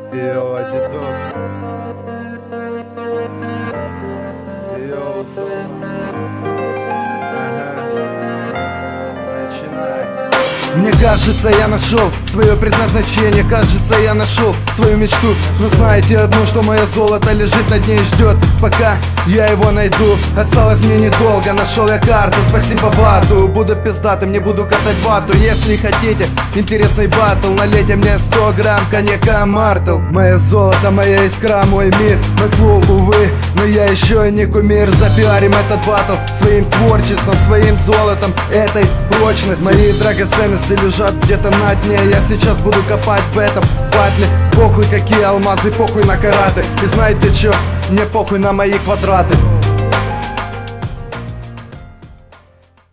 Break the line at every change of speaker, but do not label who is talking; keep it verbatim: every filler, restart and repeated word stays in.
Йоу, Адидос. Йоу, Зума. Ага. Начинай.
Мне кажется, я нашел свое предназначение. Кажется, я нашел свою мечту. Но знаете одно, что мое золото лежит на дне и ждет, пока я его найду. Осталось мне недолго, нашел я карту. Спасибо бату, буду пиздатым, не буду катать вату. Если хотите интересный батл, налейте мне сто грамм коньяка Мартл. Мое золото, моя искра, мой мир, мой клуб, увы, но я еще не кумир. Запиарим этот батл своим творчеством, своим золотом, этой прочность. Мои драгоценности лежат где-то на дне. Я сейчас буду копать в этом батле. Похуй какие алмазы, похуй на караты. И знаете что? Мне похуй на мои квадраты.